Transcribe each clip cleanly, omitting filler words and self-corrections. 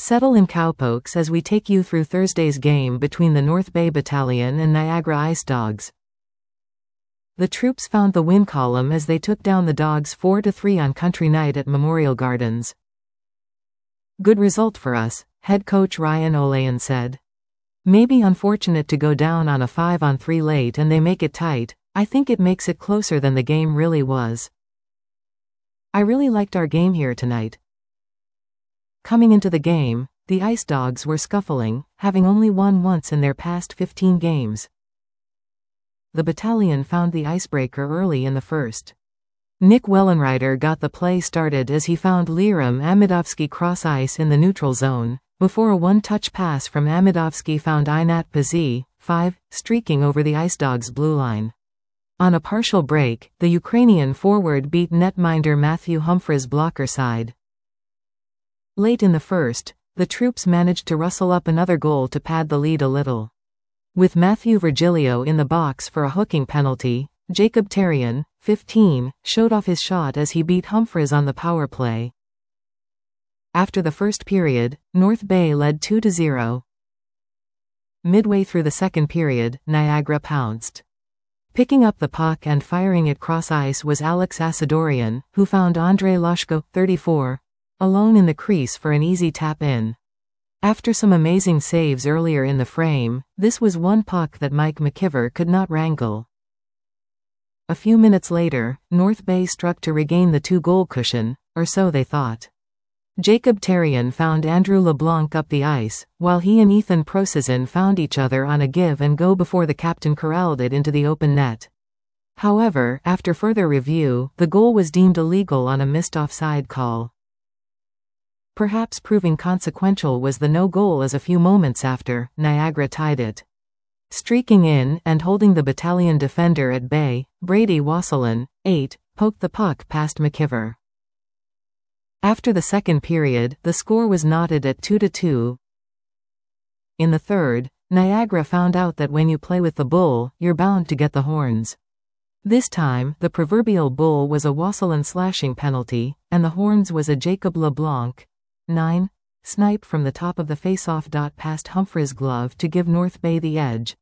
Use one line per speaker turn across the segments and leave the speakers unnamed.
Settle in cowpokes as we take you through Thursday's game between the North Bay Battalion and Niagara Ice Dogs. The troops found the win column as they took down the Dogs 4-3 on Country Night at Memorial Gardens. Good result for us, head coach Ryan Olayan said. Maybe unfortunate to go down on a 5-on-3 late and they make it tight. I think it makes it closer than the game really was. I really liked our game here tonight. Coming into the game, the Ice Dogs were scuffling, having only won once in their past 15 games. The battalion found the icebreaker early in the first. Nick Wellenreiter got the play started as he found Liram Amidovsky cross ice in the neutral zone, before a one-touch pass from Amidovsky found Inat Pazzi, 5, streaking over the Ice Dogs' blue line. On a partial break, the Ukrainian forward beat netminder Matthew Humphreys' blocker side. Late in the first, the troops managed to rustle up another goal to pad the lead a little. With Matthew Virgilio in the box for a hooking penalty, Jacob Terrien, 15, showed off his shot as he beat Humphreys on the power play. After the first period, North Bay led 2-0. Midway through the second period, Niagara pounced. Picking up the puck and firing it cross ice was Alex Asadorian, who found Andrei Lashko, 34, alone in the crease for an easy tap-in. After some amazing saves earlier in the frame, this was one puck that Mike McKiver could not wrangle. A few minutes later, North Bay struck to regain the two-goal cushion, or so they thought. Jacob Terrien found Andrew LeBlanc up the ice, while he and Ethan Prosizin found each other on a give-and-go before the captain corralled it into the open net. However, after further review, the goal was deemed illegal on a missed offside call. Perhaps proving consequential was the no-goal as a few moments after, Niagara tied it. Streaking in and holding the battalion defender at bay, Brady Wasselin, 8, poked the puck past McKiver. After the second period, the score was knotted at 2-2. In the third, Niagara found out that when you play with the bull, you're bound to get the horns. This time, the proverbial bull was a Wasselin slashing penalty, and the horns was a Jacob LeBlanc, 9, snipe from the top of the face-off dot past Humphreys' glove to give North Bay the edge.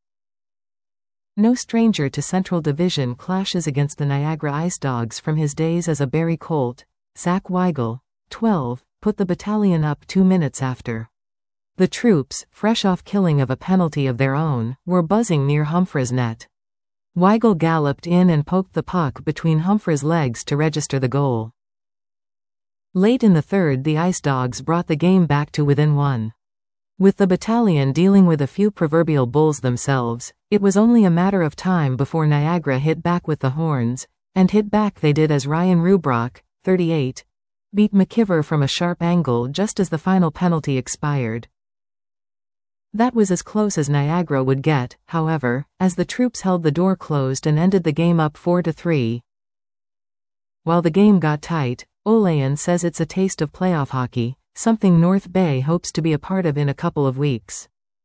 No stranger to Central Division clashes against the Niagara Ice Dogs from his days as a Barrie Colt, Zach Weigel, 12, put the battalion up 2 minutes after. The troops, fresh off killing of a penalty of their own, were buzzing near Humphreys' net. Weigel galloped in and poked the puck between Humphreys' legs to register the goal. Late in the third, the Ice Dogs brought the game back to within 1. With the battalion dealing with a few proverbial bulls themselves, it was only a matter of time before Niagara hit back with the horns, and hit back they did as Ryan Rubrock, 38, beat McKiver from a sharp angle just as the final penalty expired. That was as close as Niagara would get, however, as the troops held the door closed and ended the game up 4-3. While the game got tight, Olayan says it's a taste of playoff hockey, something North Bay hopes to be a part of in a couple of weeks.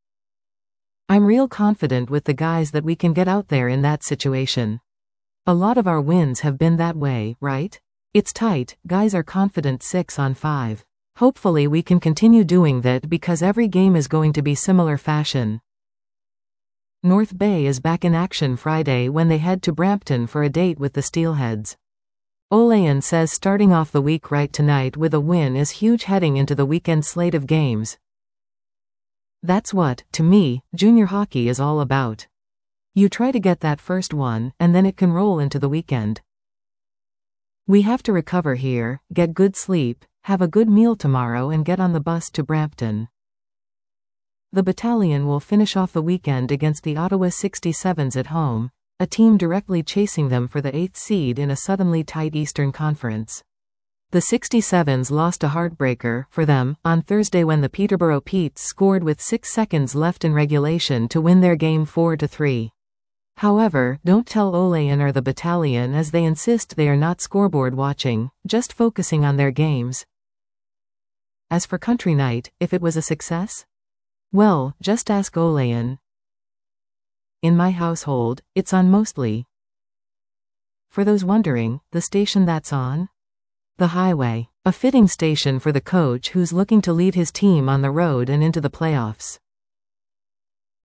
I'm real confident with the guys that we can get out there in that situation. A lot of our wins have been that way, right? It's tight, guys are confident 6-on-5. Hopefully we can continue doing that because every game is going to be similar fashion. North Bay is back in action Friday when they head to Brampton for a date with the Steelheads. Olayan says starting off the week right tonight with a win is huge heading into the weekend slate of games. That's what, to me, junior hockey is all about. You try to get that first one, and then it can roll into the weekend. We have to recover here, get good sleep, have a good meal tomorrow and get on the bus to Brampton. The battalion will finish off the weekend against the Ottawa 67s at home, a team directly chasing them for the 8th seed in a suddenly tight Eastern Conference. The 67s lost a heartbreaker for them on Thursday when the Peterborough Petes scored with 6 seconds left in regulation to win their game 4-3. However, don't tell Olayan or the battalion as they insist they are not scoreboard watching, just focusing on their games. As for Country Night, if it was a success? Well, just ask Olayan. In my household, it's on mostly. For those wondering, the station that's on? The Highway. A fitting station for the coach who's looking to lead his team on the road and into the playoffs.